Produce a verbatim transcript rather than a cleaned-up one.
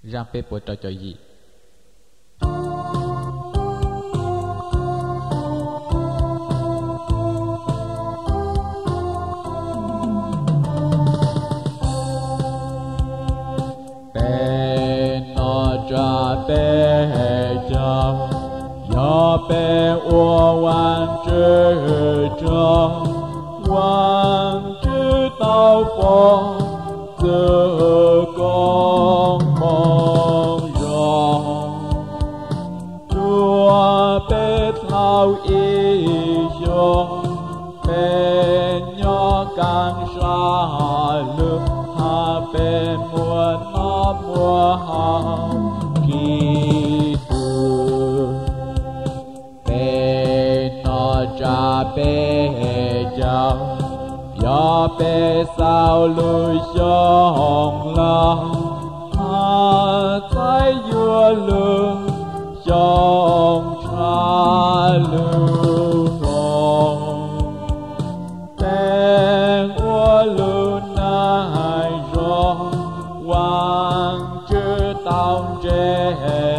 Giang bê bố trò cho gì bê nó cha bê cha ya bê ô quan chư cha quan chư tao phò tự con mong rong chúa bê thao y cho bê nhỏ càng xa lực hà bê mùa nó mùa hà kỳ tư bê nó cha bê cha ya bê sao lui xong la hà trái vua lương trong cha lưu rong tên ua lưu nai rong quang chư tao chế